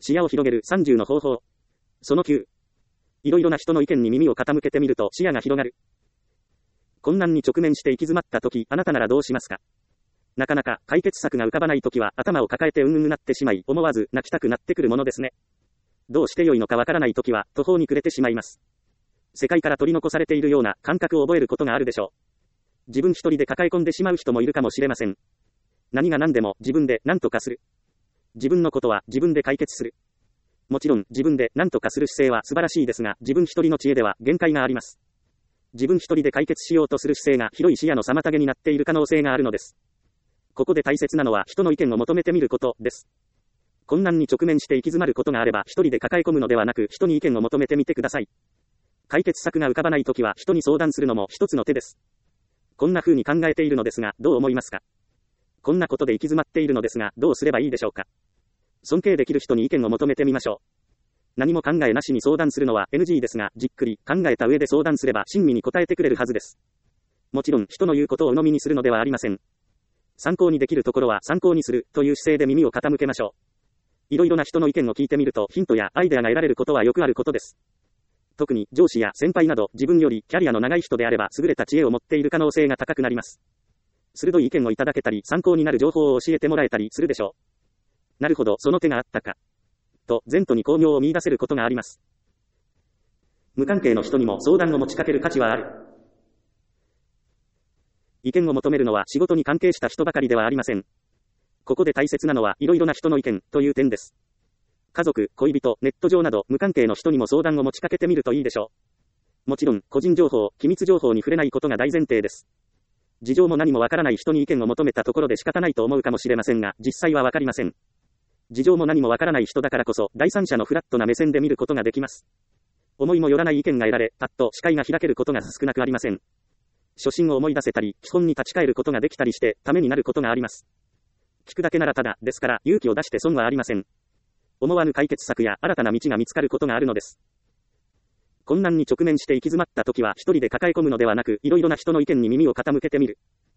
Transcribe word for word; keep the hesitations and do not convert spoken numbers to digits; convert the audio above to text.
視野を広げるさんじゅうの方法。そのきゅう。いろいろな人の意見に耳を傾けてみると視野が広がる。困難に直面して行き詰まったとき、あなたならどうしますか？なかなか解決策が浮かばないときは頭を抱えてうんうんなってしまい、思わず泣きたくなってくるものですね。どうしてよいのかわからないときは途方に暮れてしまいます。世界から取り残されているような感覚を覚えることがあるでしょう。自分一人で抱え込んでしまう人もいるかもしれません。何が何でも自分で何とかする。自分のことは自分で解決する。もちろん自分で何とかする姿勢は素晴らしいですが、自分一人の知恵では限界があります。自分一人で解決しようとする姿勢が広い視野の妨げになっている可能性があるのです。ここで大切なのは人の意見を求めてみることです。困難に直面して行き詰まることがあれば一人で抱え込むのではなく人に意見を求めてみてください。解決策が浮かばないときは人に相談するのも一つの手です。こんな風に考えているのですがどう思いますか？こんなことで行き詰まっているのですがどうすればいいでしょうか？尊敬できる人に意見を求めてみましょう。何も考えなしに相談するのは エヌジー ですが、じっくり考えた上で相談すれば親身に答えてくれるはずです。もちろん人の言うことを鵜呑みにするのではありません。参考にできるところは参考にするという姿勢で耳を傾けましょう。いろいろな人の意見を聞いてみるとヒントやアイデアが得られることはよくあることです。特に上司や先輩など自分よりキャリアの長い人であれば優れた知恵を持っている可能性が高くなります。鋭い意見をいただけたり参考になる情報を教えてもらえたりするでしょう。なるほど、その手があったか。と、前途に巧妙を見出せることがあります。無関係の人にも相談を持ちかける価値はある。意見を求めるのは仕事に関係した人ばかりではありません。ここで大切なのはいろいろな人の意見という点です。家族、恋人、ネット上など無関係の人にも相談を持ちかけてみるといいでしょう。もちろん、個人情報、機密情報に触れないことが大前提です。事情も何もわからない人に意見を求めたところで仕方ないと思うかもしれませんが、実際はわかりません。事情も何もわからない人だからこそ、第三者のフラットな目線で見ることができます。思いもよらない意見が得られ、パッと視界が開けることが少なくありません。初心を思い出せたり、基本に立ち返ることができたりして、ためになることがあります。聞くだけならただ、ですから、勇気を出して損はありません。思わぬ解決策や新たな道が見つかることがあるのです。困難に直面して行き詰まった時は一人で抱え込むのではなく、いろいろな人の意見に耳を傾けてみる。